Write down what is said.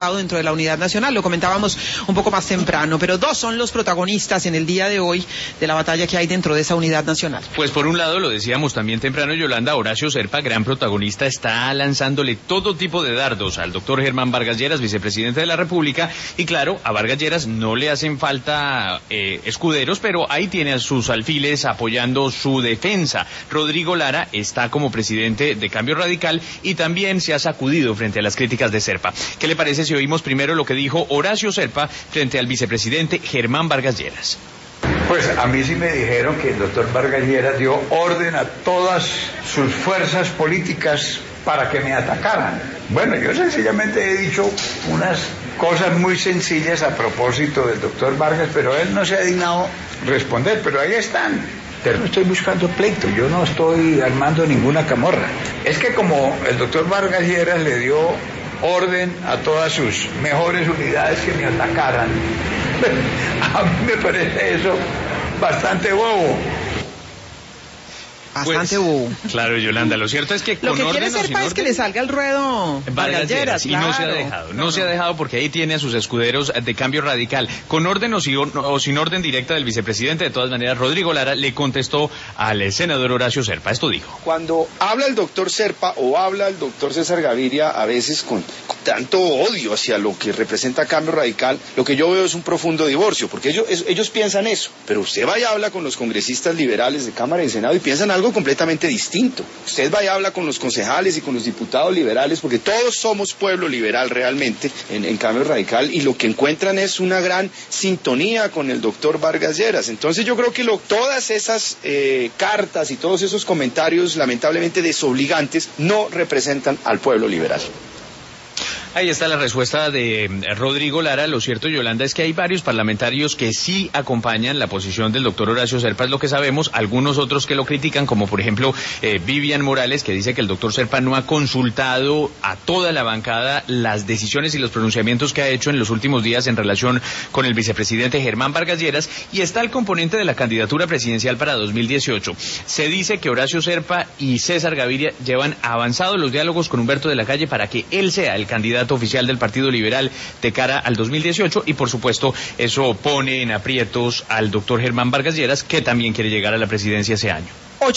dentro de la Unidad Nacional, lo comentábamos un poco más temprano, pero dos son los protagonistas en el día de hoy de la batalla que hay dentro de esa Unidad Nacional. Pues por un lado, lo decíamos también temprano, Yolanda, Horacio Serpa, gran protagonista, está lanzándole todo tipo de dardos al doctor Germán Vargas Lleras, vicepresidente de la República, y claro, a Vargas Lleras no le hacen falta escuderos, pero ahí tiene a sus alfiles apoyando su defensa. Rodrigo Lara está como presidente de Cambio Radical y también se ha sacudido frente a las críticas de Serpa. ¿Qué le parece si oímos primero lo que dijo Horacio Serpa frente al vicepresidente Germán Vargas Lleras? Pues a mí sí me dijeron que el doctor Vargas Lleras dio orden a todas sus fuerzas políticas para que me atacaran. Bueno, yo sencillamente he dicho unas cosas muy sencillas a propósito del doctor Vargas, pero él no se ha dignado responder, pero ahí están. Pero no estoy buscando pleito, yo no estoy armando ninguna camorra. Es que como el doctor Vargas Lleras le dio orden a todas sus mejores unidades que me atacaran, a mí me parece eso bastante bobo. Bastante bobo. Claro, Yolanda, lo cierto es que lo que quiere Serpa es que le salga el ruedo Vargas Lleras, claro. Y no se ha dejado, no se ha dejado porque ahí tiene a sus escuderos de Cambio Radical. Con orden o sin orden directa del vicepresidente, de todas maneras, Rodrigo Lara le contestó al senador Horacio Serpa. Esto dijo. Cuando habla el doctor Serpa o habla el doctor César Gaviria, a veces con tanto odio hacia lo que representa Cambio Radical, lo que yo veo es un profundo divorcio, porque ellos piensan eso, pero usted vaya a habla con los congresistas liberales de Cámara y Senado y piensan algo completamente distinto. Usted vaya a habla con los concejales y con los diputados liberales, porque todos somos pueblo liberal realmente en Cambio Radical, y lo que encuentran es una gran sintonía con el doctor Vargas Lleras. Entonces yo creo que todas esas cartas y todos esos comentarios lamentablemente desobligantes no representan al pueblo liberal. Ahí está la respuesta de Rodrigo Lara. Lo cierto, Yolanda, es que hay varios parlamentarios que sí acompañan la posición del doctor Horacio Serpa, es lo que sabemos, algunos otros que lo critican, como por ejemplo Vivian Morales, que dice que el doctor Serpa no ha consultado a toda la bancada las decisiones y los pronunciamientos que ha hecho en los últimos días en relación con el vicepresidente Germán Vargas Lleras, y está el componente de la candidatura presidencial para 2018. Se dice que Horacio Serpa y César Gaviria llevan avanzados los diálogos con Humberto de la Calle para que él sea el candidato oficial del Partido Liberal de cara al 2018, y por supuesto eso pone en aprietos al doctor Germán Vargas Lleras, que también quiere llegar a la presidencia ese año.